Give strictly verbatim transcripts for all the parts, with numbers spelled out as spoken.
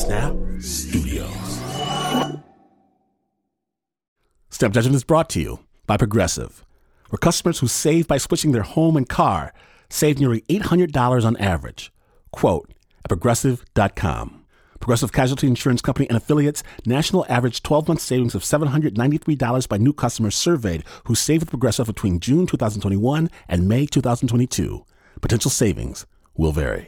Snap Studios. Snap Judgment is brought to you by Progressive, where customers who save by switching their home and car save nearly eight hundred dollars on average. Quote at progressive dot com. Progressive Casualty Insurance Company and affiliates, national average twelve-month savings of seven hundred ninety-three dollars by new customers surveyed who saved with Progressive between June twenty twenty-one and May twenty twenty-two. Potential savings will vary.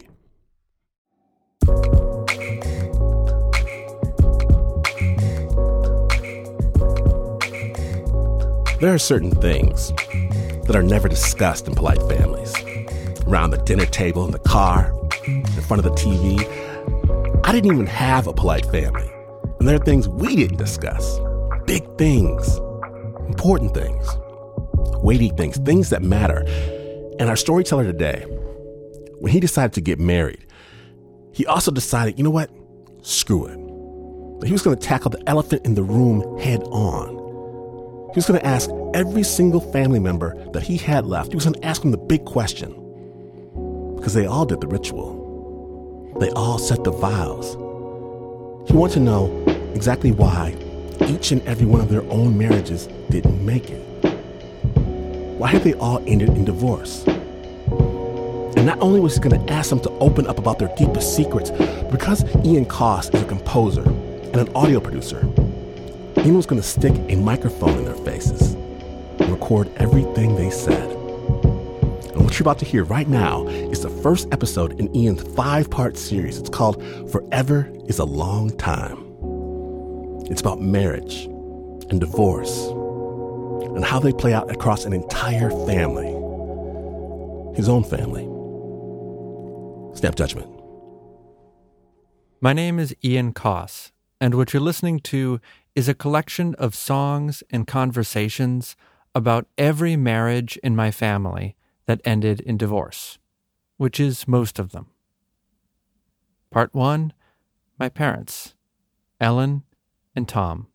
There are certain things that are never discussed in polite families. Around the dinner table, in the car, in front of the T V. I didn't even have a polite family. And there are things we didn't discuss. Big things, important things, weighty things, things that matter. And our storyteller today, when he decided to get married, he also decided, you know what? Screw it. He was going to tackle the elephant in the room head on. He was going to ask every single family member that he had left, he was going to ask them the big question. Because they all did the ritual. They all said the vows. He wanted to know exactly why each and every one of their own marriages didn't make it. Why had they all ended in divorce? And not only was he going to ask them to open up about their deepest secrets, but because Ian Coss is a composer and an audio producer, Ian was going to stick a microphone in their faces and record everything they said. And what you're about to hear right now is the first episode in Ian's five-part series. It's called Forever is a Long Time. It's about marriage and divorce and how they play out across an entire family. His own family. Snap Judgment. My name is Ian Coss, and what you're listening to is a collection of songs and conversations about every marriage in my family that ended in divorce, which is most of them. Part one, my parents, Ellen and Tom.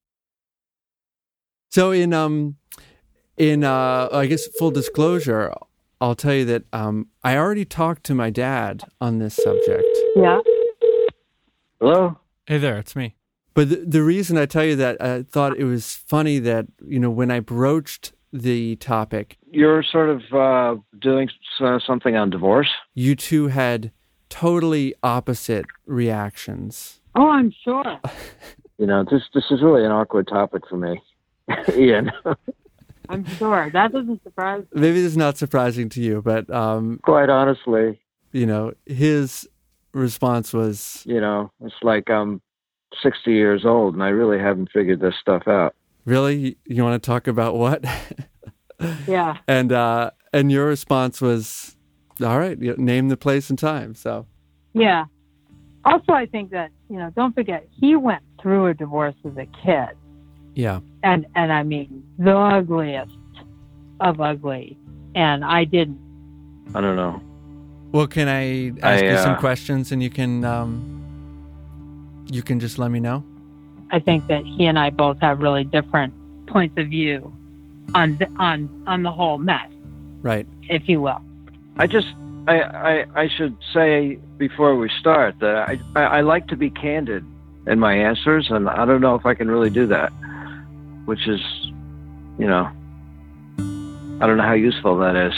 So in um in uh I guess full disclosure, I'll tell you that um I already talked to my dad on this subject. Yeah. Hello? Hey there, it's me. But the, the reason I tell you that, I thought it was funny that, you know, when I broached the topic, You're sort of uh, doing uh, something on divorce? you two had totally opposite reactions. Oh, I'm sure. You know, this this is really an awkward topic for me, Ian. I'm sure. That doesn't surprise me. Maybe this is not surprising to you, but, um, Quite honestly, you know, his response was, you know, it's like I'm sixty years old and I really haven't figured this stuff out. really? You want to talk about what? Yeah. And uh, and your response was, all right, you know, name the place and time. So, Yeah. Also, I think that, you know, don't forget, he went through a divorce as a kid. yeah. And, and I mean, the ugliest of ugly. And I didn't. I don't know. Well, can I ask I, you some uh, questions and you can um, you can just let me know? I think that he and I both have really different points of view on the, on on the whole mess, Right. if you will. I just, I, I, I should say before we start that I, I, I like to be candid in my answers, and I don't know if I can really do that, which is, you know, I don't know how useful that is.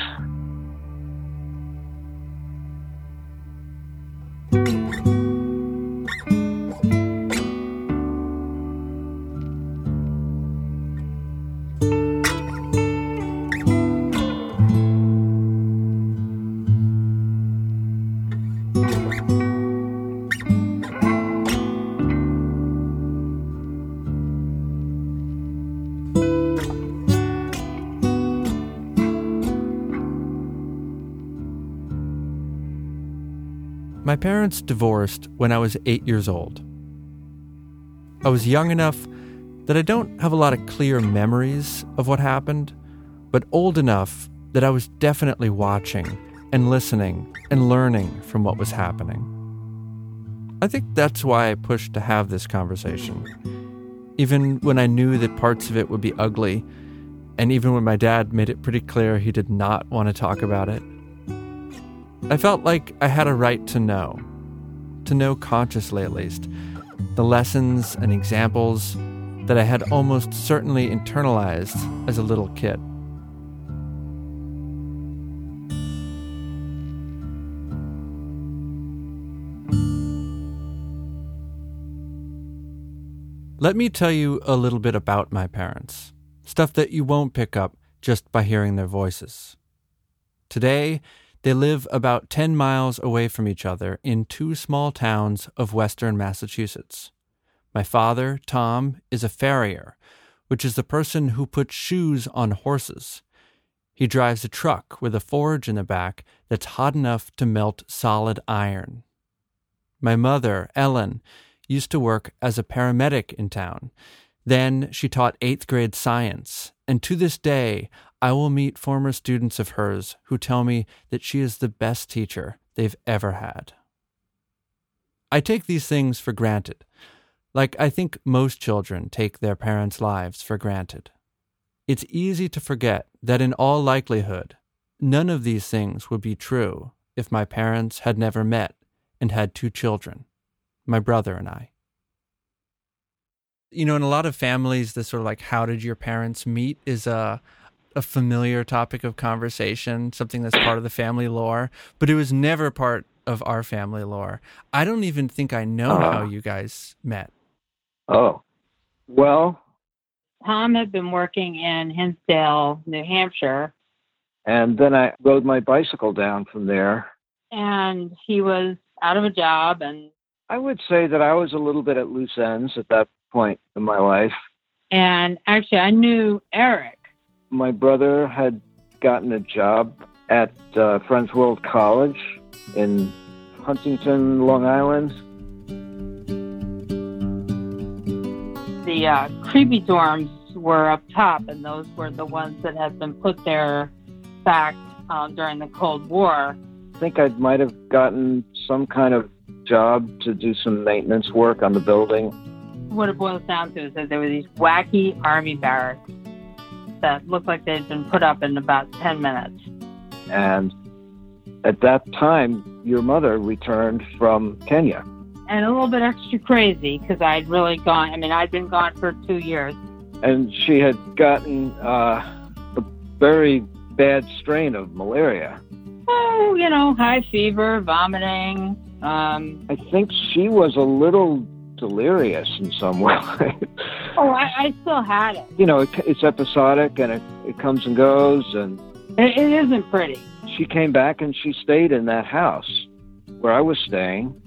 My parents divorced when I was eight years old. I was young enough that I don't have a lot of clear memories of what happened, but old enough that I was definitely watching and listening and learning from what was happening. I think that's why I pushed to have this conversation, even when I knew that parts of it would be ugly, and even when my dad made it pretty clear he did not want to talk about it. I felt like I had a right to know, to know consciously at least, the lessons and examples that I had almost certainly internalized as a little kid. Let me tell you a little bit about my parents, stuff that you won't pick up just by hearing their voices. Today, they live about ten miles away from each other in two small towns of western Massachusetts. My father, Tom, is a farrier, which is the person who puts shoes on horses. He drives a truck with a forge in the back that's hot enough to melt solid iron. My mother, Ellen, used to work as a paramedic in town. Then she taught eighth grade science, and to this day, I will meet former students of hers who tell me that she is the best teacher they've ever had. I take these things for granted, like I think most children take their parents' lives for granted. It's easy to forget that in all likelihood, none of these things would be true if my parents had never met and had two children, my brother and I. You know, in a lot of families, this sort of like, how did your parents meet is a, a familiar topic of conversation, something that's part of the family lore, but it was never part of our family lore. I don't even think I know uh, how you guys met. Oh, well. Tom had been working in Hinsdale, New Hampshire. And then I rode my bicycle down from there. And he was out of a job. And I would say that I was a little bit at loose ends at that point in my life. And actually, I knew Eric. My brother had gotten a job at uh, Friends World College in Huntington, Long Island. The uh, creepy dorms were up top, and those were the ones that had been put there back uh, during the Cold War. I think I might have gotten some kind of job to do some maintenance work on the building. What it boils down to is that there were these wacky army barracks that looked like they'd been put up in about ten minutes. And at that time, your mother returned from Kenya. And a little bit extra crazy because I'd really gone, I mean, I'd been gone for two years. And she had gotten uh, a very bad strain of malaria. Oh, you know, high fever, vomiting. Um, I think she was a little delirious in some way. oh, I, I still had it. You know, it, it's episodic and it, it comes and goes. And it, it isn't pretty. She came back and she stayed in that house where I was staying.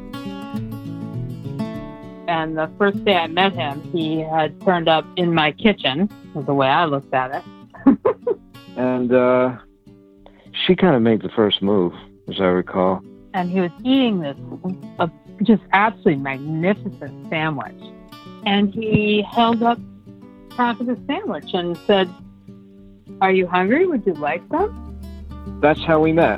And the first day I met him, he had turned up in my kitchen, was the way I looked at it. and uh, she kind of made the first move, as I recall. And he was eating this uh, just absolutely magnificent sandwich. And he held up half of the sandwich and said, "Are you hungry? Would you like some?" That's how we met.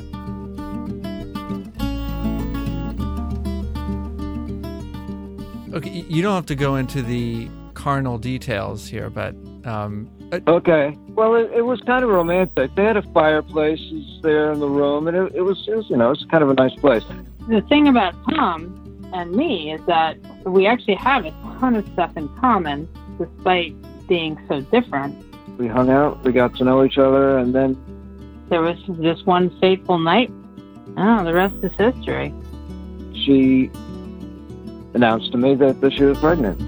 Okay, you don't have to go into the carnal details here, but... Um, uh, okay. Well, it, it was kind of romantic. They had a fireplace there in the room, and it, it, was, it was, you know, it's kind of a nice place. The thing about Tom and me is that we actually have a ton of stuff in common, despite being so different. We hung out, we got to know each other, and then... There was this one fateful night. Oh, the rest is history. She announced to me that, that she was pregnant.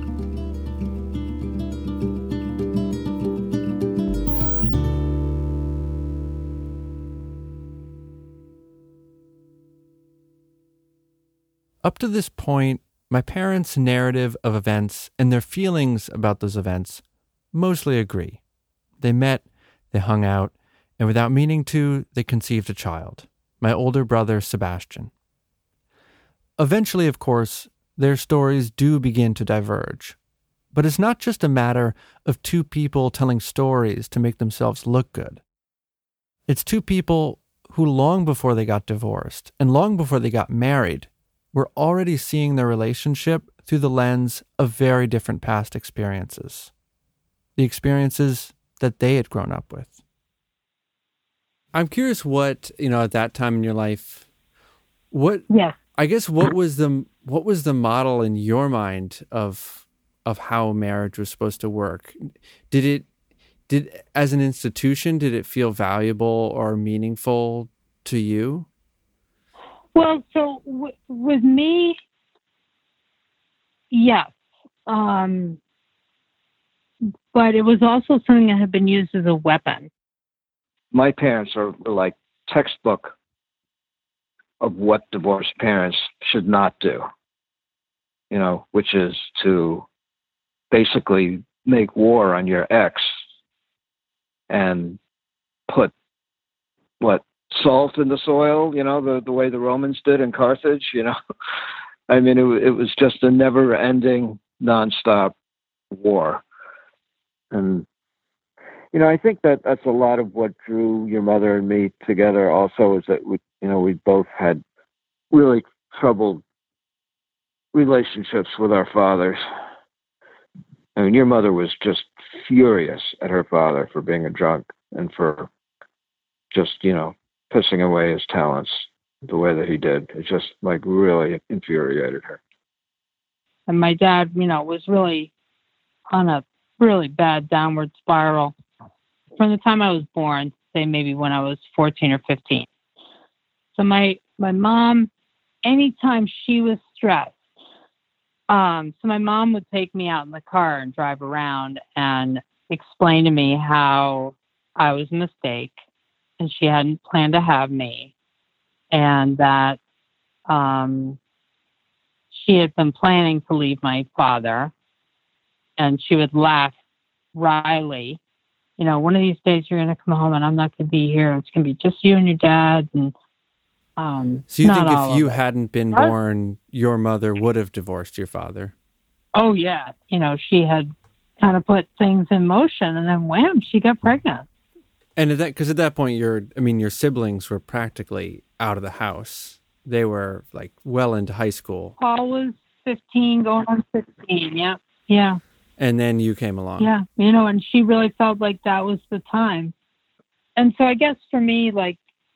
Up to this point, my parents' narrative of events and their feelings about those events mostly agree. They met, they hung out, and without meaning to, they conceived a child, my older brother, Sebastian. Eventually, of course, their stories do begin to diverge. But it's not just a matter of two people telling stories to make themselves look good. It's two people who, long before they got divorced and long before they got married, were already seeing their relationship through the lens of very different past experiences. The experiences that they had grown up with. I'm curious what, you know, at that time in your life, what... Yes. I guess what was the what was the model in your mind of of how marriage was supposed to work? Did it did as an institution, did it feel valuable or meaningful to you? Well, so w- with me, yes. Um, but it was also something that had been used as a weapon. My parents are like textbook of what divorced parents should not do, you know, which is to basically make war on your ex and put what salt in the soil, you know, the, the way the Romans did in Carthage, you know. I mean, it, it was just a never-ending, nonstop war. And, you know, I think that that's a lot of what drew your mother and me together also, is that, we, you know, we both had really troubled relationships with our fathers. I mean, your mother was just furious at her father for being a drunk and for just, you know, pissing away his talents the way that he did. It just, like, really infuriated her. And my dad, you know, was really on a really bad downward spiral from the time I was born, say maybe when I was fourteen or fifteen. So my, my mom, anytime she was stressed, um, so my mom would take me out in the car and drive around and explain to me how I was a mistake and she hadn't planned to have me, and that um, she had been planning to leave my father. And she would laugh wryly, you know, one of these days you're going to come home and I'm not going to be here. It's going to be just you and your dad. And um, So you not think all if you of it. hadn't been What? born, your mother would have divorced your father? Oh, yeah. You know, she had kind of put things in motion, and then wham, she got pregnant. And at that, because at that point, your, I mean, your siblings were practically out of the house. They were like well into high school. Paul was fifteen, going on sixteen. Yeah. Yeah. And then you came along. Yeah. You know, and she really felt like that was the time. And so I guess for me, like,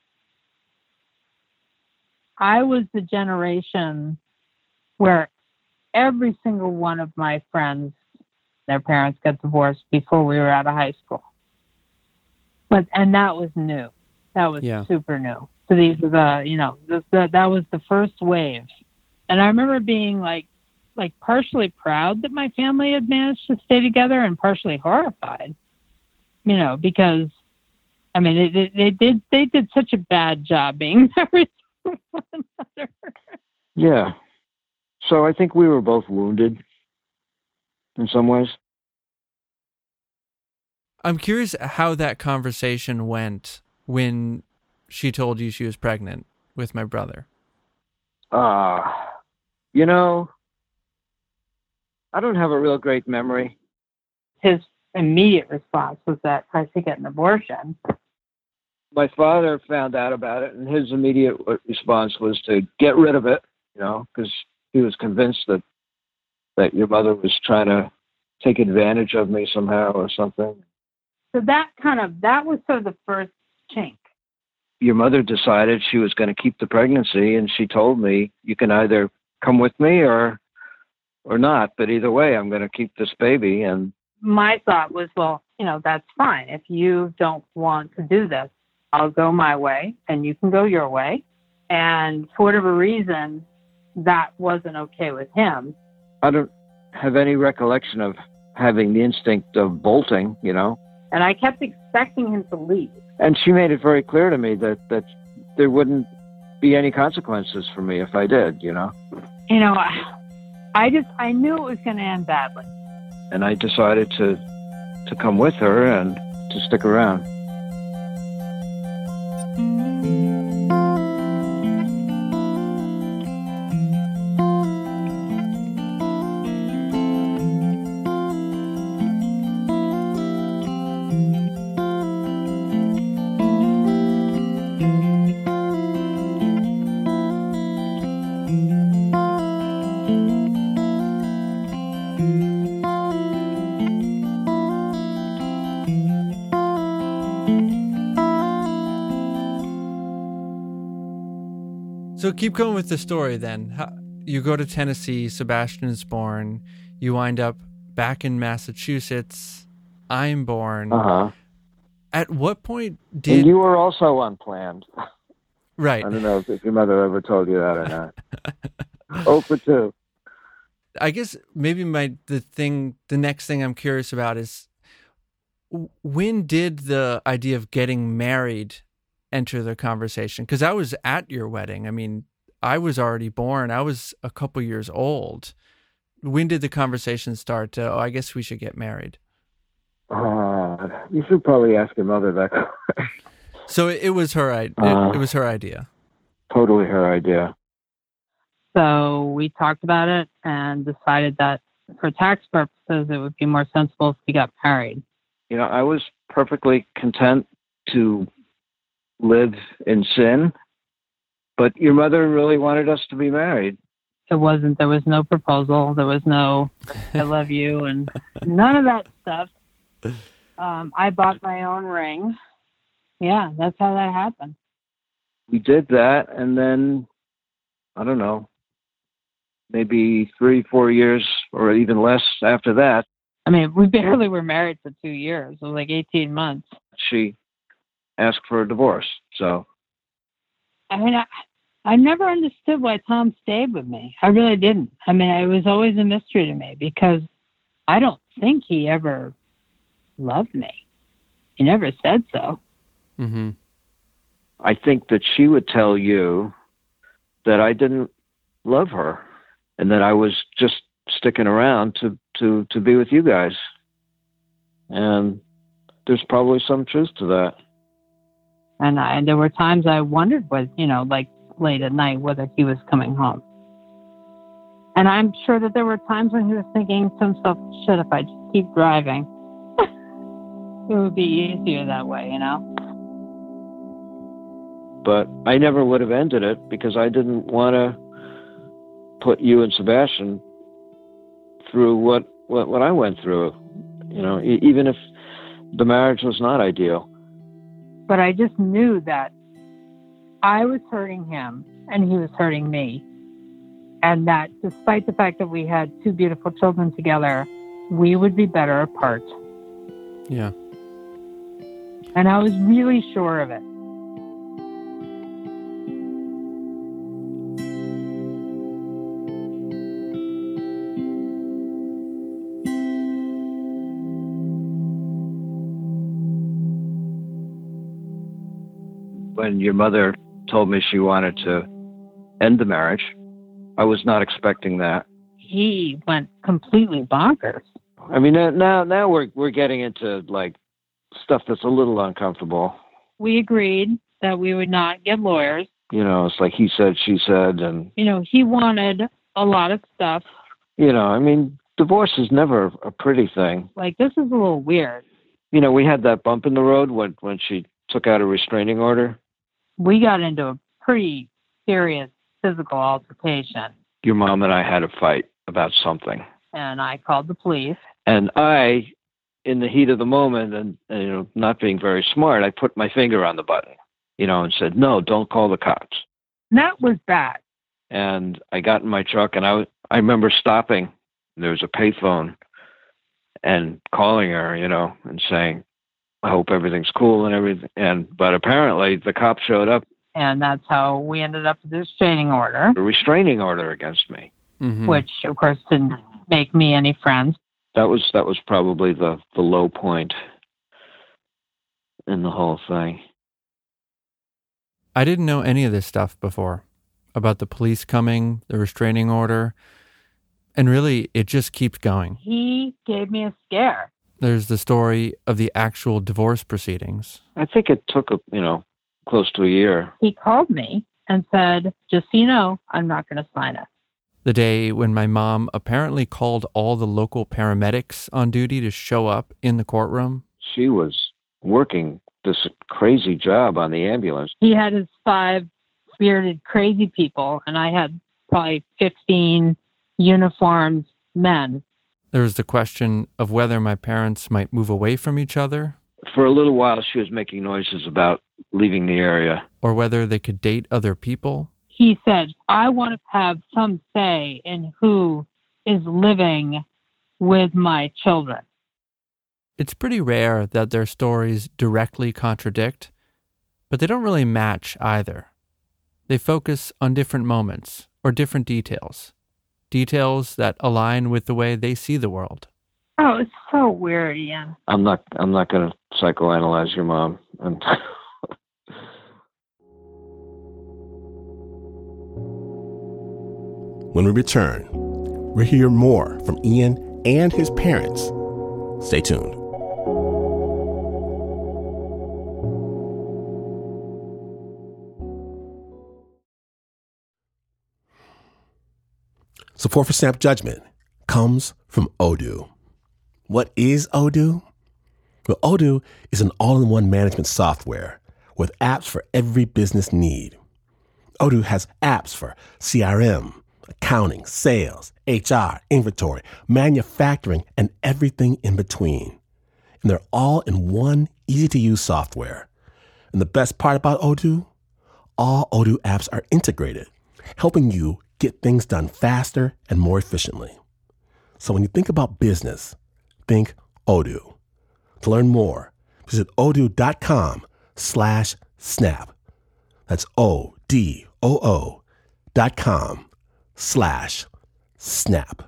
I was the generation where every single one of my friends, their parents got divorced before we were out of high school. But, and that was new. That was Yeah. super new. So these were the, you know, the, the, that was the first wave. And I remember being like, like partially proud that my family had managed to stay together and partially horrified, you know, because, I mean, they, they, they did, they did such a bad job being married to one another. Yeah. So I think we were both wounded in some ways. I'm curious how that conversation went when she told you she was pregnant with my brother. Uh, you know, I don't have a real great memory. His immediate response was that I should get an abortion. My father found out about it, and his immediate response was to get rid of it, you know, because he was convinced that that your mother was trying to take advantage of me somehow or something. So that kind of, that was sort of the first chink. Your mother decided she was going to keep the pregnancy, and she told me, you can either come with me or or not, but either way, I'm going to keep this baby. And My thought was, well, you know, that's fine. If you don't want to do this, I'll go my way and you can go your way. And for whatever reason, that wasn't okay with him. I don't have any recollection of having the instinct of bolting, you know. And I kept expecting him to leave. And she made it very clear to me that, that there wouldn't be any consequences for me if I did, you know. You know, I, I just, I knew it was going to end badly. And I decided to to come with her and to stick around. So keep going with the story then. How, you go to Tennessee, Sebastian's born, you wind up back in Massachusetts, I'm born. Uh-huh. At what point did... And you were also unplanned. Right. I don't know if, if your mother ever told you that or not. Oh for two. I guess maybe my the thing, the next thing I'm curious about is, when did the idea of getting married enter the conversation? Because I was at your wedding. I mean, I was already born. I was a couple years old. When did the conversation start to, oh, I guess we should get married? Uh, you should probably ask your mother that question. So it, it was her idea. Uh, it, it was her idea. Totally her idea. So we talked about it and decided that for tax purposes, it would be more sensible if we got married. You know, I was perfectly content to live in sin, but your mother really wanted us to be married. It wasn't, there was no proposal. There was no, I love you, and none of that stuff. Um, I bought my own ring. Yeah, that's how that happened. We did that, and then, I don't know, maybe three, four years or even less after that, I mean, we barely were married for two years. It was like eighteen months. she asked for a divorce. So, I mean, I, I never understood why Tom stayed with me. I really didn't. I mean, it was always a mystery to me because I don't think he ever loved me. He never said so. Mm-hmm. I think that she would tell you that I didn't love her and that I was just sticking around to, to, to be with you guys. And there's probably some truth to that. And, I, and there were times I wondered, was, you know, like late at night, whether he was coming home. And I'm sure that there were times when he was thinking to himself, shit, if I just keep driving, it would be easier that way, you know? But I never would have ended it because I didn't want to put you and Sebastian through what, what, what I went through, you know, e- even if the marriage was not ideal. But I just knew that I was hurting him and he was hurting me. And that despite the fact that we had two beautiful children together, we would be better apart. Yeah. And I was really sure of it. When your mother told me she wanted to end the marriage, I was not expecting that. He went completely bonkers. I mean, now now we're we're getting into like stuff that's a little uncomfortable. We agreed that we would not get lawyers. You know, it's like he said, she said, and You know, he wanted a lot of stuff. you know, I mean, divorce is never a pretty thing. Like, this is a little weird. You know, we had that bump in the road when when she took out a restraining order. We got into a pretty serious physical altercation. Your mom and I had a fight about something. And I called the police. And I, in the heat of the moment and, and, you know, not being very smart, I put my finger on the button, you know, and said, no, don't call the cops. And that was bad. And I got in my truck and I, was, I remember stopping. There was a payphone and calling her, you know, and saying, I hope everything's cool and everything. And, but apparently the cops showed up. And that's how we ended up with this restraining order. A restraining order against me. Mm-hmm. Which, of course, didn't make me any friends. That was that was probably the, the low point in the whole thing. I didn't know any of this stuff before, about the police coming, the restraining order, and really it just keeps going. He gave me a scare. There's the story of the actual divorce proceedings. I think it took, a, you know, close to a year. He called me and said, just so you know, I'm not going to sign it. The day when my mom apparently called all the local paramedics on duty to show up in the courtroom. She was working this crazy job on the ambulance. He had his five spirited, crazy people, and I had probably fifteen uniformed men. There was the question of whether my parents might move away from each other. For a little while, she was making noises about leaving the area. Or whether they could date other people. he said, I want to have some say in who is living with my children. It's pretty rare that their stories directly contradict, but they don't really match either. They focus on different moments or different details, details that align with the way they see the world. Oh, it's so weird, Ian. I'm not. I'm not going to psychoanalyze your mom. I'm When we return, we'll hear more from Ian and his parents. Stay tuned. Support for Snap Judgment comes from Odoo. What is Odoo? Well, Odoo is an all-in-one management software with apps for every business need. Odoo has apps for C R M, accounting, sales, H R, inventory, manufacturing, and everything in between. And they're all in one easy-to-use software. And the best part about Odoo? All Odoo apps are integrated, helping you get things done faster and more efficiently. So when you think about business, think Odoo. To learn more, visit odoo.com slash snap. That's O-D-O-O dot com slash snap.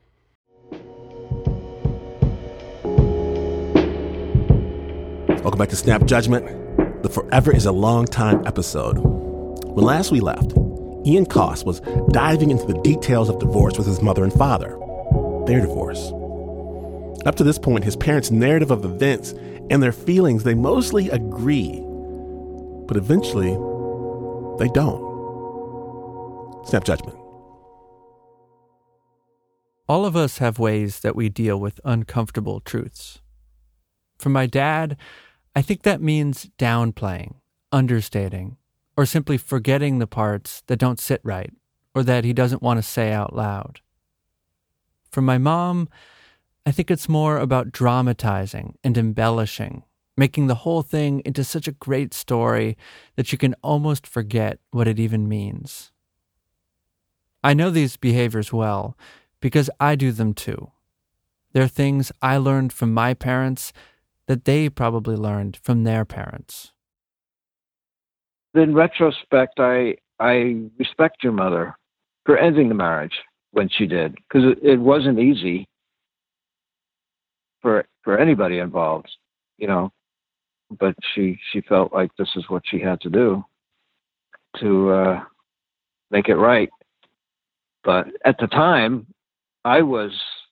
Welcome back to Snap Judgment. The Forever is a Long Time episode. When last we left, Ian Coss was diving into the details of divorce with his mother and father, their divorce. Up to this point, his parents' narrative of events and their feelings, they mostly agree. But eventually, they don't. Snap Judgment. All of us have ways that we deal with uncomfortable truths. For my dad, I think that means downplaying, understating, or simply forgetting the parts that don't sit right or that he doesn't want to say out loud. For my mom, I think it's more about dramatizing and embellishing, making the whole thing into such a great story that you can almost forget what it even means. I know these behaviors well because I do them too. They're things I learned from my parents that they probably learned from their parents. In retrospect, I I respect your mother for ending the marriage when she did, because it, it wasn't easy for for anybody involved, you know. But she she felt like this is what she had to do to uh, make it right. But at the time, I was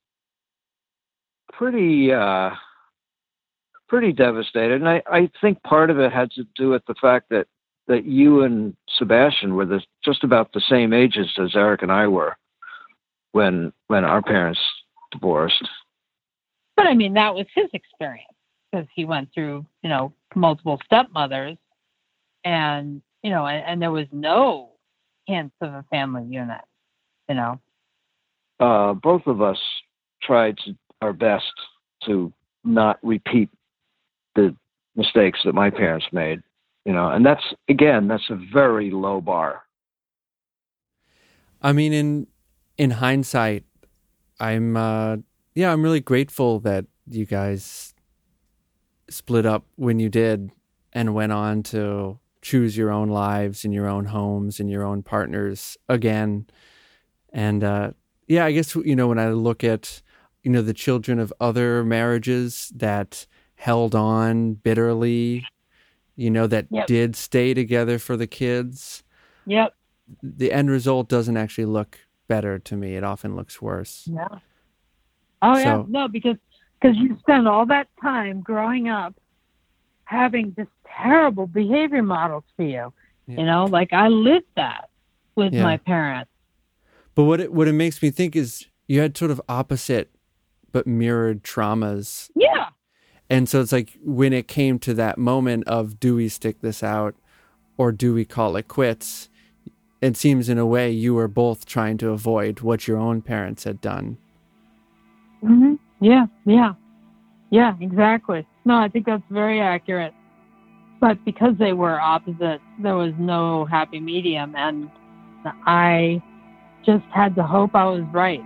pretty uh, pretty devastated, and I, I think part of it had to do with the fact that. that you and Sebastian were the, just about the same ages as Eric and I were when when our parents divorced. But I mean, that was his experience because he went through, you know, multiple stepmothers, and you know, and, and there was no hints of a family unit, you know. Uh, both of us tried to, our best to not repeat the mistakes that my parents made. You know, and that's, again, that's a very low bar. I mean, in in hindsight, I'm, uh, yeah, I'm really grateful that you guys split up when you did and went on to choose your own lives and your own homes and your own partners again. And, uh, yeah, I guess, you know, when I look at, you know, the children of other marriages that held on bitterly, you know, that yep. did stay together for the kids. Yep. The end result doesn't actually look better to me. It often looks worse. Yeah. Oh, so, yeah. No, because because you spend all that time growing up having this terrible behavior models for you. Yeah. You know, like I lived that with yeah. my parents. But what it, what it makes me think is you had sort of opposite but mirrored traumas. Yeah. And so it's like when it came to that moment of do we stick this out or do we call it quits, it seems in a way you were both trying to avoid what your own parents had done. Mm-hmm. Yeah, yeah. Yeah, exactly. No, I think that's very accurate. But because they were opposite, there was no happy medium. And I just had to hope I was right.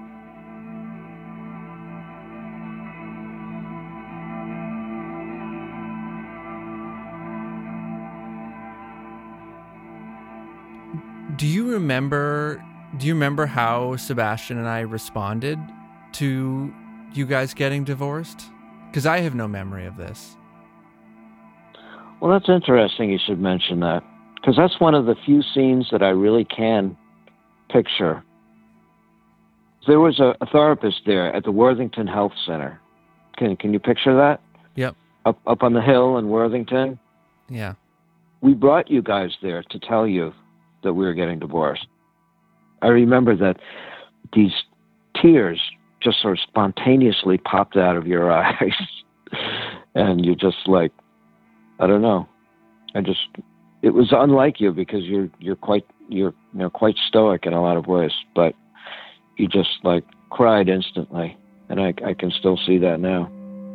Do you remember do you remember how Sebastian and I responded to you guys getting divorced? Because I have no memory of this. Well, that's interesting you should mention that, because that's one of the few scenes that I really can picture. There was a, a therapist there at the Worthington Health Center. Can can you picture that? Yep. Up up on the hill in Worthington? Yeah. We brought you guys there to tell you that we were getting divorced. I remember that these tears just sort of spontaneously popped out of your eyes. And you're just like, I don't know. I just, it was unlike you because you're, you're quite, you're, you know, quite stoic in a lot of ways, but you just like cried instantly. And I, I can still see that now.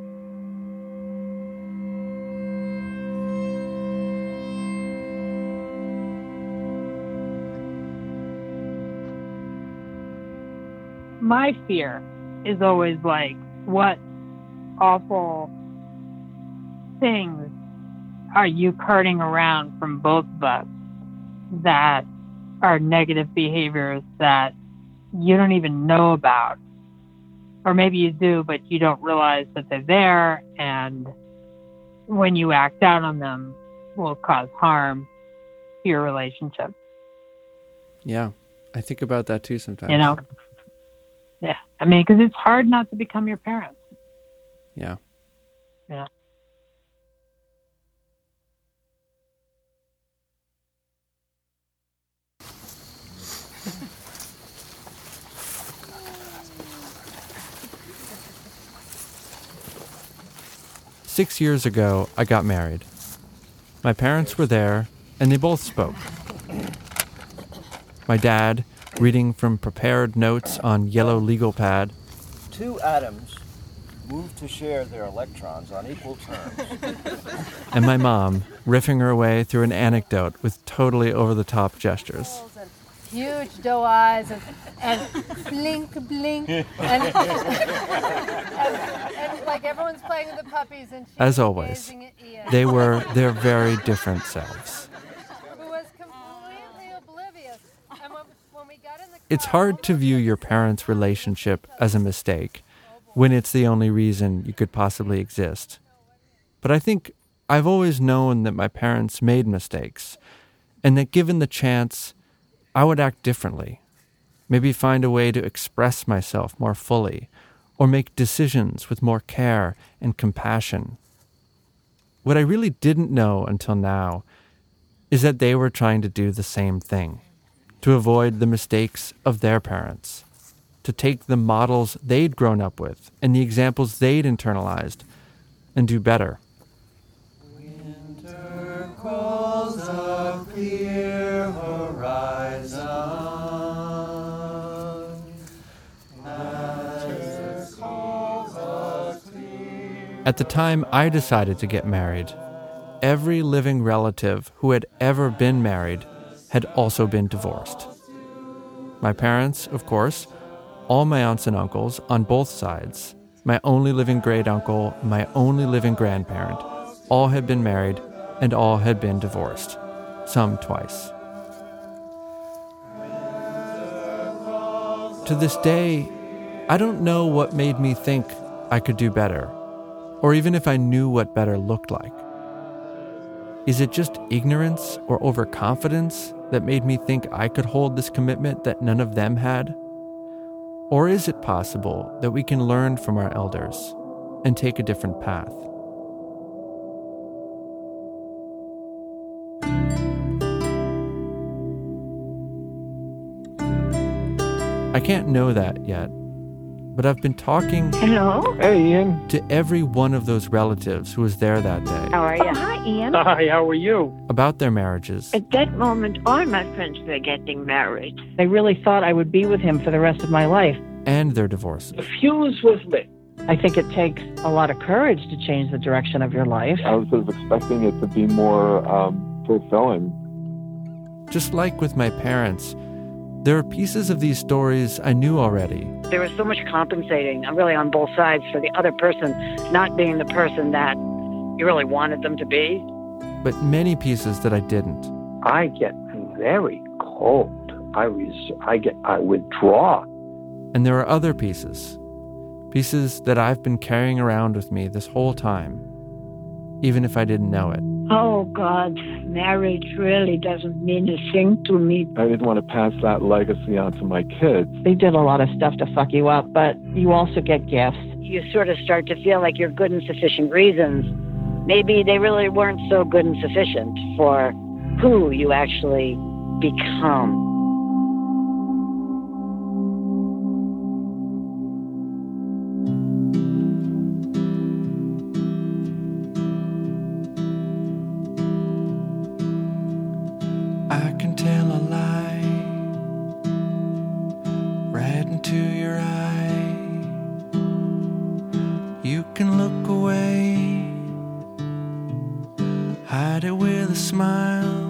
My fear is always like, what awful things are you carting around from both of us that are negative behaviors that you don't even know about? Or maybe you do, but you don't realize that they're there, and when you act out on them, will cause harm to your relationship. Yeah, I think about that too sometimes. You know? Yeah, I mean, because it's hard not to become your parents. Yeah. Yeah. Six years ago, I got married. My parents were there, and they both spoke. My dad, reading from prepared notes on yellow legal pad. Two atoms move to share their electrons on equal terms. And my mom, riffing her way through an anecdote with totally over-the-top gestures. Huge doe eyes and, and blink, blink, and, and, and like everyone's playing with the puppies. And she's as always, gazing at Ian, they were their very different selves. who was completely oblivious. And when, when we got in the car, It's hard to view your parents' relationship as a mistake when it's the only reason you could possibly exist. But I think I've always known that my parents made mistakes, and that given the chance, I would act differently. Maybe find a way to express myself more fully, or make decisions with more care and compassion. What I really didn't know until now is that they were trying to do the same thing, to avoid the mistakes of their parents, to take the models they'd grown up with and the examples they'd internalized and do better. Winter calls a clear horizon. At the time I decided to get married, every living relative who had ever been married had also been divorced. My parents, of course, all my aunts and uncles on both sides, my only living great uncle, my only living grandparent, all had been married and all had been divorced, some twice. To this day, I don't know what made me think I could do better, or even if I knew what better looked like. Is it just ignorance or overconfidence that made me think I could hold this commitment that none of them had? Or is it possible that we can learn from our elders and take a different path? I can't know that yet, but I've been talking Hello? Hey, Ian. to every one of those relatives who was there that day How are you? Oh, hi, Ian. Hi, how are you? about their marriages, At that moment, all my friends were getting married. I really thought I would be with him for the rest of my life. and their divorces. The fuse was lit. I think it takes a lot of courage to change the direction of your life. I was sort of expecting it to be more um, fulfilling. Just like with my parents, There are pieces of these stories I knew already. There was so much compensating, really on both sides, for the other person not being the person that you really wanted them to be. But many pieces that I didn't. I get very cold. I was, I get, I withdraw. And there are other pieces. Pieces that I've been carrying around with me this whole time, even if I didn't know it. Oh, God, marriage really doesn't mean a thing to me. I didn't want to pass that legacy on to my kids. They did a lot of stuff to fuck you up, but you also get gifts. You sort of start to feel like you're good and sufficient reasons. Maybe they really weren't so good and sufficient for who you actually become. I can tell a lie right into your eye. You can look away, hide it with a smile.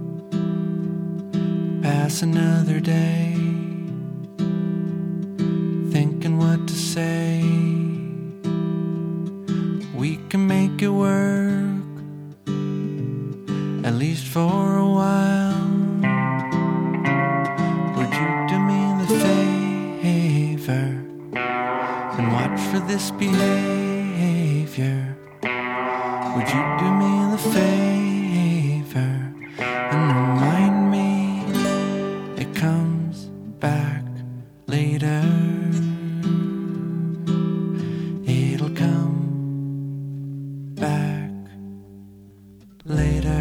Pass another day, thinking what to say. We can make it work, at least for a while. Would you do me the favor and watch for this behavior? Would you do me the favor and remind me it comes back later? It'll come back later.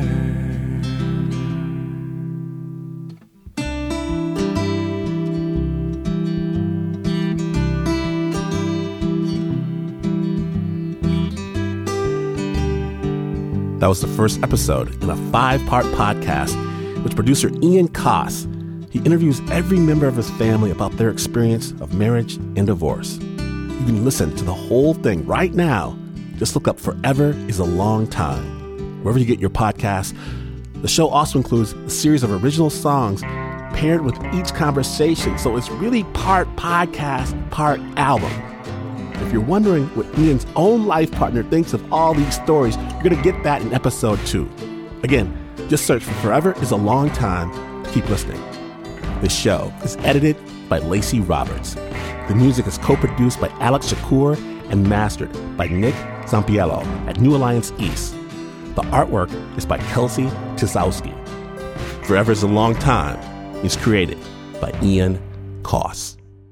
That was the first episode in a five-part podcast with producer Ian Koss. He interviews every member of his family about their experience of marriage and divorce. You can listen to the whole thing right now. Just look up Forever is a Long Time, wherever you get your podcasts. The show also includes a series of original songs paired with each conversation, so it's really part podcast, part album. If you're wondering what Ian's own life partner thinks of all these stories, you're going to get that in episode two. Again, just search for Forever is a Long Time. Keep listening. This show is edited by Lacey Roberts. The music is co-produced by Alex Shakur and mastered by Nick Zampiello at New Alliance East. The artwork is by Kelsey Tizowski. Forever is a Long Time is created by Ian Koss.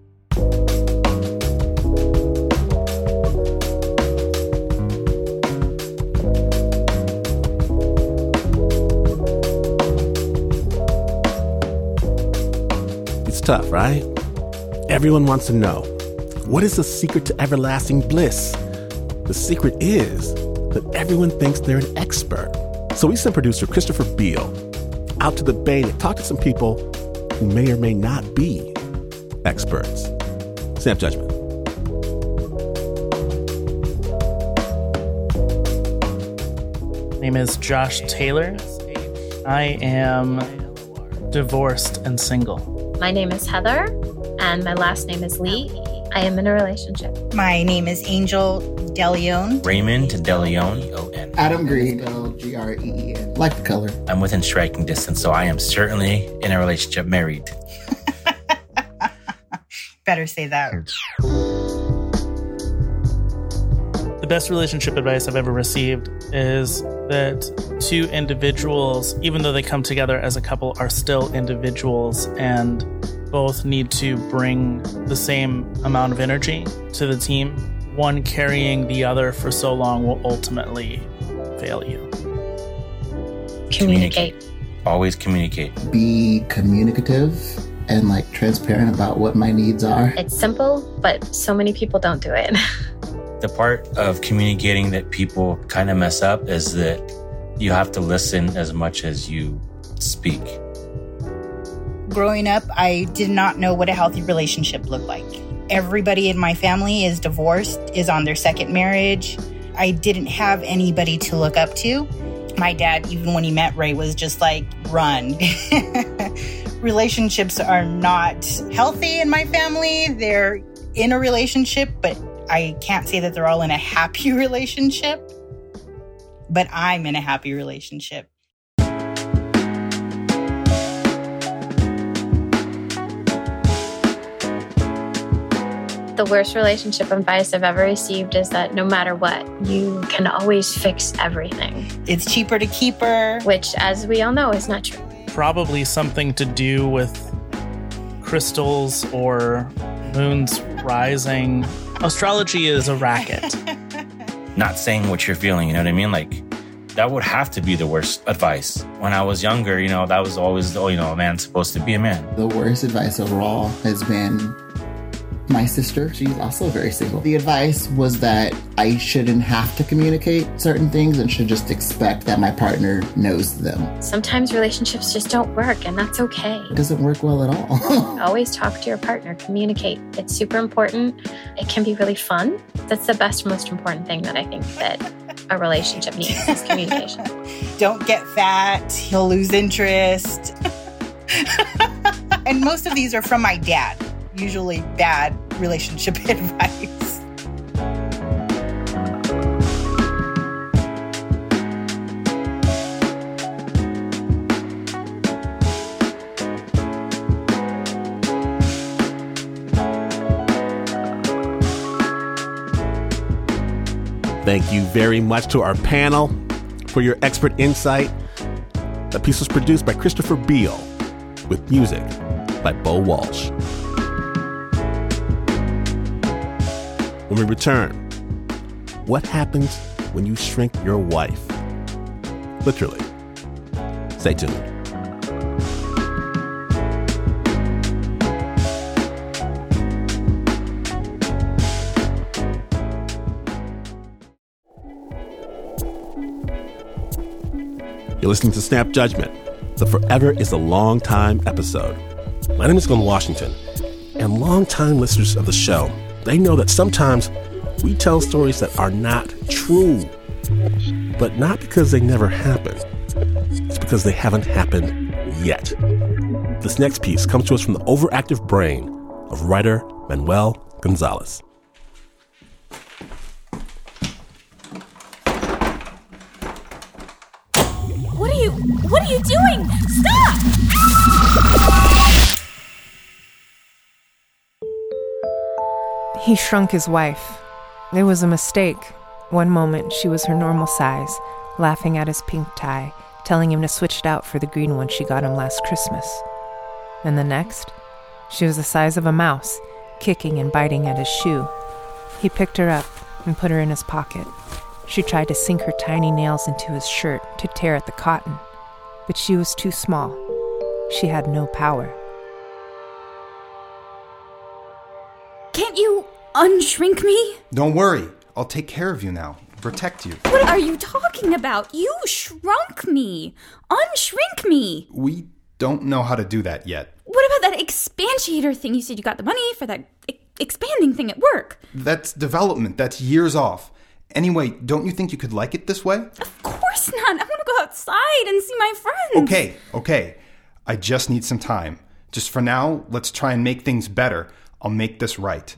Tough, right? Everyone wants to know, what is the secret to everlasting bliss? The secret is that everyone thinks they're an expert. So we sent producer Christopher Beale out to the Bay to talk to some people who may or may not be experts. Snap judgment. My name is Josh Taylor. I am divorced and single. My name is Heather, and my last name is Lee. I am in a relationship. My name is Angel DeLeon. Raymond DeLeon, O N. Adam Green, L G R E E N. Like the color. I'm within striking distance, so I am certainly in a relationship, married. Better say that. The best relationship advice I've ever received is that two individuals, even though they come together as a couple, are still individuals and both need to bring the same amount of energy to the team. One carrying the other for so long will ultimately fail you. Communicate. Always communicate. Be communicative and like transparent about what my needs are. It's simple, but so many people don't do it. The part of communicating that people kind of mess up is that you have to listen as much as you speak. Growing up, I did not know what a healthy relationship looked like. Everybody in my family is divorced, is on their second marriage. I didn't have anybody to look up to. My dad, even when he met Ray, was just like, run. Relationships are not healthy in my family. They're in a relationship, but I can't say that they're all in a happy relationship. But I'm in a happy relationship. The worst relationship advice I've ever received is that no matter what, you can always fix everything. It's cheaper to keep her. Which, as we all know, is not true. Probably something to do with crystals or moons rising. Astrology is a racket. Not saying what you're feeling, you know what I mean? Like, that would have to be the worst advice. When I was younger, you know, that was always, oh, you know, a man's supposed to be a man. The worst advice overall has been my sister. She's also very single. The advice was that I shouldn't have to communicate certain things and should just expect that my partner knows them. Sometimes relationships just don't work, and that's okay. It doesn't work well at all. Always talk to your partner. Communicate. It's super important. It can be really fun. That's the best, most important thing that I think that a relationship needs is communication. Don't get fat. You'll lose interest. And most of these are from my dad. Usually bad relationship advice. Thank you very much to our panel for your expert insight. The piece was produced by Christopher Beal with music by Bo Walsh. When we return, what happens when you shrink your wife? Literally. Stay tuned. You're listening to Snap Judgment, the Forever is a Long Time episode. My name is Glenn Washington, and longtime listeners of the show, they know that sometimes we tell stories that are not true, but not because they never happened. It's because they haven't happened yet. This next piece comes to us from the overactive brain of writer Manuel Gonzalez. What are you, what are you doing? Stop! He shrunk his wife. It was a mistake. One moment, she was her normal size, laughing at his pink tie, telling him to switch it out for the green one she got him last Christmas. And the next, she was the size of a mouse, kicking and biting at his shoe. He picked her up and put her in his pocket. She tried to sink her tiny nails into his shirt to tear at the cotton, but she was too small. She had no power. Can't you unshrink me? Don't worry. I'll take care of you now. Protect you. What are you talking about? You shrunk me. Unshrink me. We don't know how to do that yet. What about that expansiator thing? You said you got the money for that e- expanding thing at work. That's development. That's years off. Anyway, don't you think you could like it this way? Of course not. I want to go outside and see my friends. Okay, okay. I just need some time. Just for now, let's try and make things better. I'll make this right.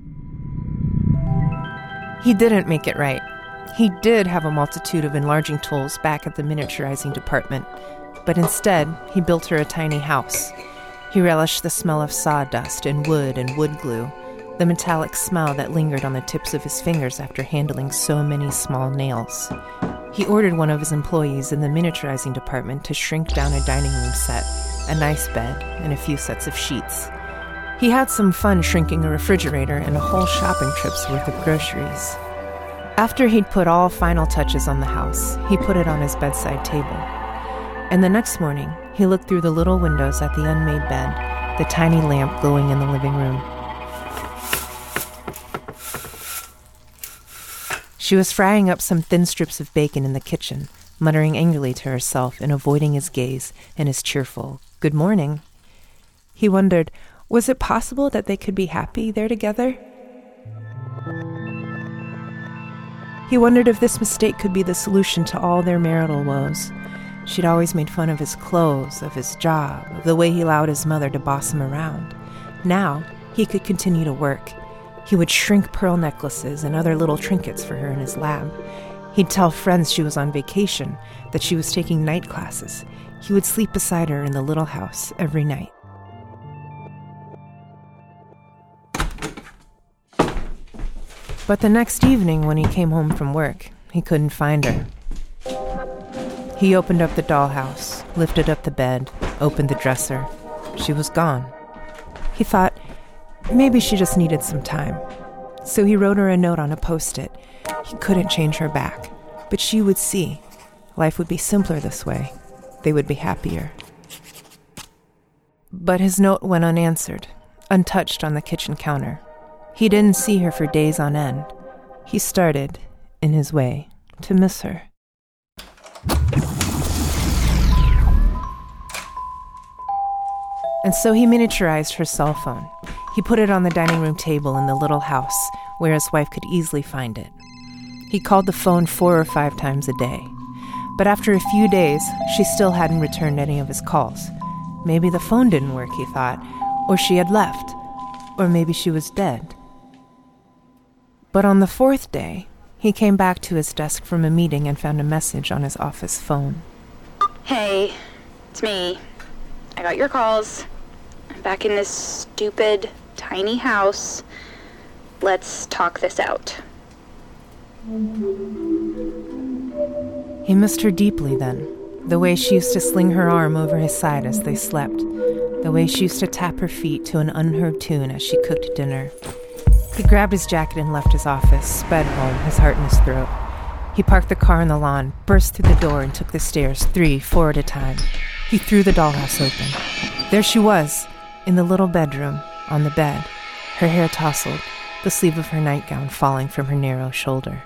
He didn't make it right. He did have a multitude of enlarging tools back at the miniaturizing department, but instead, he built her a tiny house. He relished the smell of sawdust and wood and wood glue, the metallic smell that lingered on the tips of his fingers after handling so many small nails. He ordered one of his employees in the miniaturizing department to shrink down a dining room set, a nice bed, and a few sets of sheets. He had some fun shrinking a refrigerator and a whole shopping trip's worth of groceries. After he'd put all final touches on the house, he put it on his bedside table. And the next morning, he looked through the little windows at the unmade bed, the tiny lamp glowing in the living room. She was frying up some thin strips of bacon in the kitchen, muttering angrily to herself and avoiding his gaze and his cheerful, "Good morning." He wondered, was it possible that they could be happy there together? He wondered if this mistake could be the solution to all their marital woes. She'd always made fun of his clothes, of his job, of the way he allowed his mother to boss him around. Now, he could continue to work. He would shrink pearl necklaces and other little trinkets for her in his lab. He'd tell friends she was on vacation, that she was taking night classes. He would sleep beside her in the little house every night. But the next evening, when he came home from work, he couldn't find her. He opened up the dollhouse, lifted up the bed, opened the dresser. She was gone. He thought, maybe she just needed some time. So he wrote her a note on a post-it. He couldn't change her back, but she would see. Life would be simpler this way. They would be happier. But his note went unanswered, untouched on the kitchen counter. He didn't see her for days on end. He started, in his way, to miss her. And so he miniaturized her cell phone. He put it on the dining room table in the little house, where his wife could easily find it. He called the phone four or five times a day. But after a few days, she still hadn't returned any of his calls. Maybe the phone didn't work, he thought, or she had left, or maybe she was dead. But on the fourth day, he came back to his desk from a meeting and found a message on his office phone. Hey, it's me. I got your calls. I'm back in this stupid, tiny house. Let's talk this out. He missed her deeply then. The way she used to sling her arm over his side as they slept. The way she used to tap her feet to an unheard tune as she cooked dinner. He grabbed his jacket and left his office, sped home, his heart in his throat. He parked the car on the lawn, burst through the door, and took the stairs, three, four at a time. He threw the dollhouse open. There she was, in the little bedroom, on the bed, her hair tousled, the sleeve of her nightgown falling from her narrow shoulder.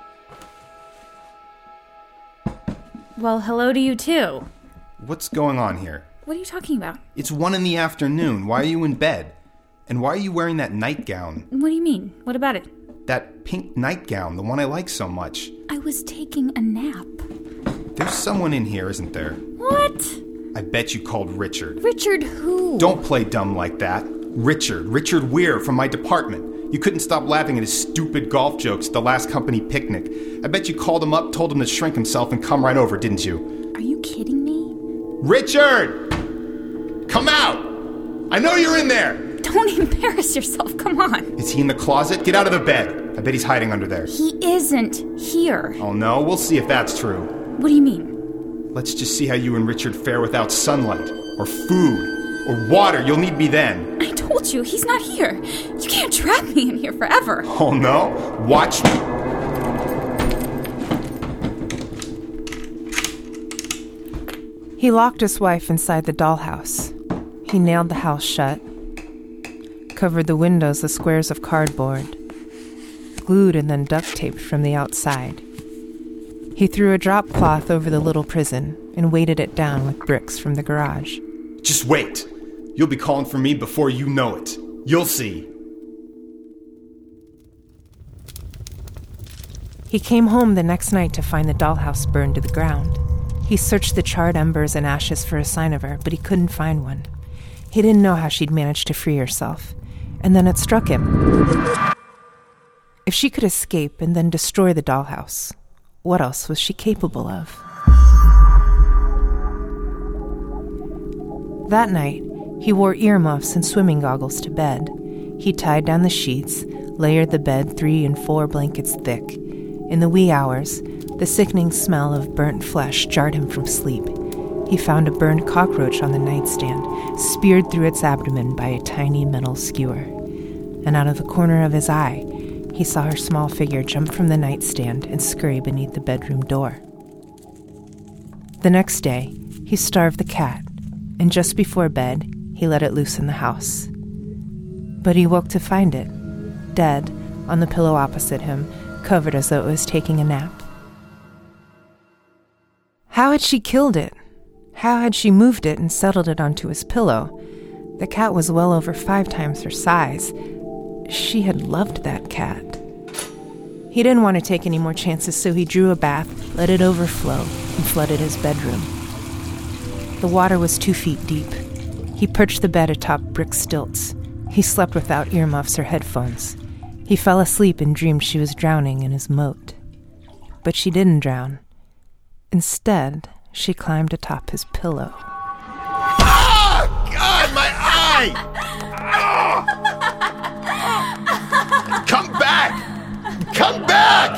Well, hello to you too. What's going on here? What are you talking about? It's one in the afternoon. Why are you in bed? And why are you wearing that nightgown? What do you mean? What about it? That pink nightgown, the one I like so much. I was taking a nap. There's someone in here, isn't there? What? I bet you called Richard. Richard who? Don't play dumb like that. Richard. Richard Weir from my department. You couldn't stop laughing at his stupid golf jokes at the last company picnic. I bet you called him up, told him to shrink himself, and come right over, didn't you? Are you kidding me? Richard! Come out! I know you're in there! Don't embarrass yourself, come on. Is he in the closet? Get out of the bed. I bet he's hiding under there. He isn't here. Oh no, we'll see if that's true. What do you mean? Let's just see how you and Richard fare without sunlight, or food, or water. You'll need me then. I told you, he's not here. You can't trap me in here forever. Oh no? Watch me. He locked his wife inside the dollhouse. He nailed the house shut, covered the windows with squares of cardboard, glued and then duct taped from the outside. He threw a drop cloth over the little prison and weighted it down with bricks from the garage. Just wait. You'll be calling for me before you know it. You'll see. He came home the next night to find the dollhouse burned to the ground. He searched the charred embers and ashes for a sign of her, but he couldn't find one. He didn't know how she'd managed to free herself. And then it struck him. If she could escape and then destroy the dollhouse, what else was she capable of? That night, he wore earmuffs and swimming goggles to bed. He tied down the sheets, layered the bed three and four blankets thick. In the wee hours, the sickening smell of burnt flesh jarred him from sleep. He found a burned cockroach on the nightstand, speared through its abdomen by a tiny metal skewer. And out of the corner of his eye, he saw her small figure jump from the nightstand and scurry beneath the bedroom door. The next day, he starved the cat, and just before bed, he let it loose in the house. But he woke to find it, dead, on the pillow opposite him, covered as though it was taking a nap. How had she killed it? How had she moved it and settled it onto his pillow? The cat was well over five times her size. She had loved that cat. He didn't want to take any more chances, so he drew a bath, let it overflow, and flooded his bedroom. The water was two feet deep. He perched the bed atop brick stilts. He slept without earmuffs or headphones. He fell asleep and dreamed she was drowning in his moat. But she didn't drown. Instead, she climbed atop his pillow. Ah! God, my eye! Ah! Come back! Come back!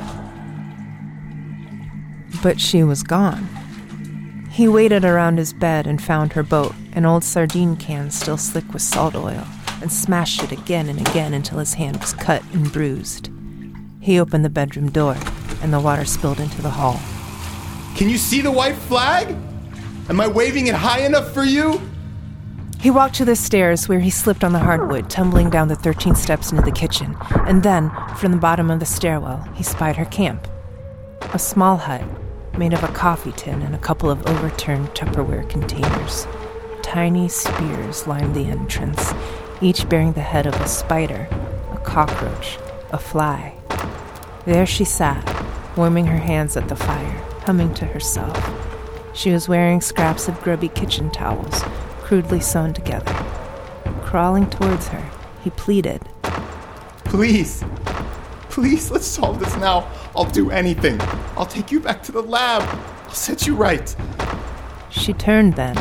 But she was gone. He waited around his bed and found her boat, an old sardine can still slick with salt oil, and smashed it again and again until his hand was cut and bruised. He opened the bedroom door, and the water spilled into the hall. Can you see the white flag? Am I waving it high enough for you? He walked to the stairs, where he slipped on the hardwood, tumbling down the thirteen steps into the kitchen, and then, from the bottom of the stairwell, he spied her camp. A small hut, made of a coffee tin and a couple of overturned Tupperware containers. Tiny spears lined the entrance, each bearing the head of a spider, a cockroach, a fly. There she sat, warming her hands at the fire, humming to herself. She was wearing scraps of grubby kitchen towels, crudely sewn together. Crawling towards her, he pleaded. Please, please, let's solve this now. I'll do anything. I'll take you back to the lab. I'll set you right. She turned then.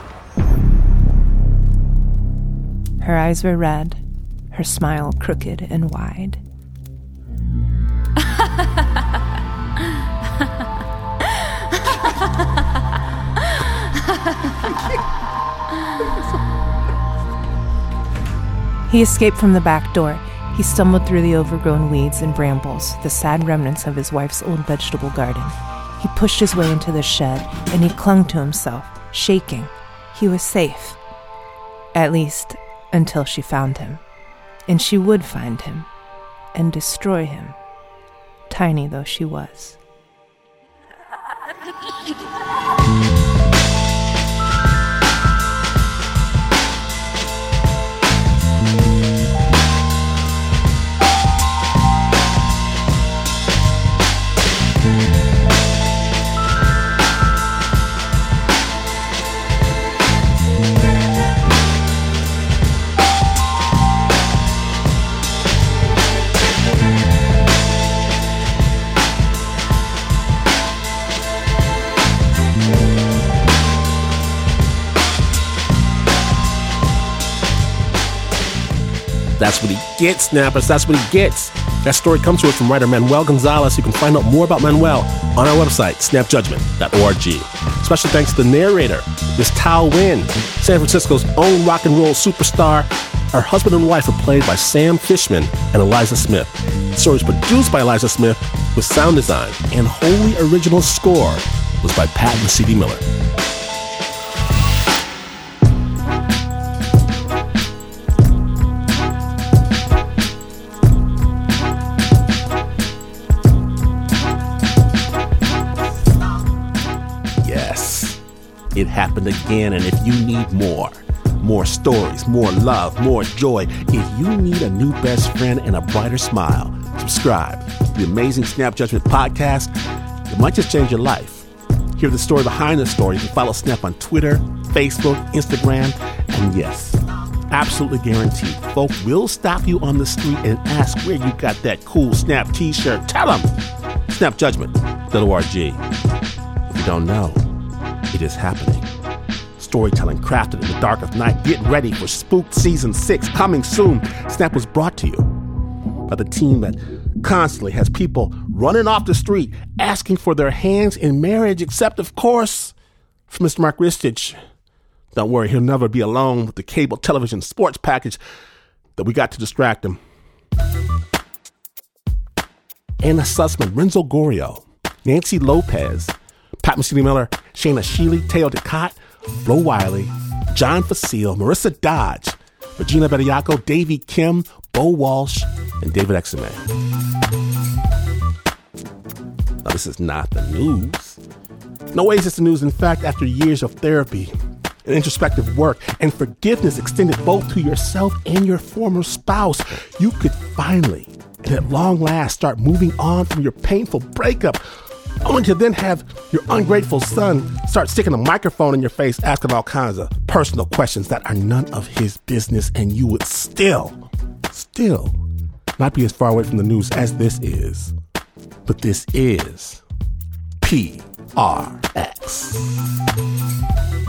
Her eyes were red, her smile crooked and wide. He escaped from the back door. He stumbled through the overgrown weeds and brambles, the sad remnants of his wife's old vegetable garden. He pushed his way into the shed, and he clung to himself, shaking. He was safe. At least, until she found him. And she would find him, and destroy him, tiny though she was. That's what he gets, Snappers. That's what he gets. That story comes to us from writer Manuel Gonzalez. You can find out more about Manuel on our website, snap judgment dot org. Special thanks to the narrator, Miss Tao Win, San Francisco's own rock and roll superstar. Her husband and wife are played by Sam Fishman and Eliza Smith. The story was produced by Eliza Smith with sound design, and wholly original score was by Pat Mesiti-Miller. It happened again, and if you need more, more stories, more love, more joy, if you need a new best friend and a brighter smile, subscribe to the Amazing Snap Judgment podcast. It might just change your life. Hear the story behind the story. You can follow Snap on Twitter, Facebook, Instagram, and yes, absolutely guaranteed, folk will stop you on the street and ask where you got that cool Snap t-shirt. Tell them! snap judgment dot org. If you don't know, it is happening. Storytelling crafted in the dark of night. Get ready for Spooked Season six, coming soon. Snap was brought to you by the team that constantly has people running off the street asking for their hands in marriage, except, of course, for Mister Mark Ristich. Don't worry, he'll never be alone with the cable television sports package that we got to distract him. Anna Sussman, Renzo Gorio, Nancy Lopez, Pat Mesiti-Miller, Shayna Shealy, Teo DeCott, Flo Wiley, John Facile, Marissa Dodge, Regina Bediaco, Davey Kim, Bo Walsh, and David Exime. Now, this is not the news. No way is this the news. In fact, after years of therapy and introspective work and forgiveness extended both to yourself and your former spouse, you could finally and at long last start moving on from your painful breakup, only to then have your ungrateful son start sticking a microphone in your face, asking all kinds of personal questions that are none of his business, and you would still, still not be as far away from the news as this is. But this is P R X.